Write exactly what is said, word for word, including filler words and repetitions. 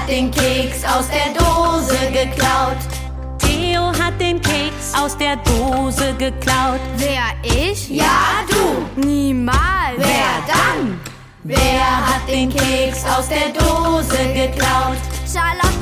hat den Keks aus der Dose geklaut. Theo hat den Keks aus der Dose geklaut. Wer, ich? Ja, du. Niemals. Wer dann? Wer hat den Keks aus der Dose geklaut? Charlotte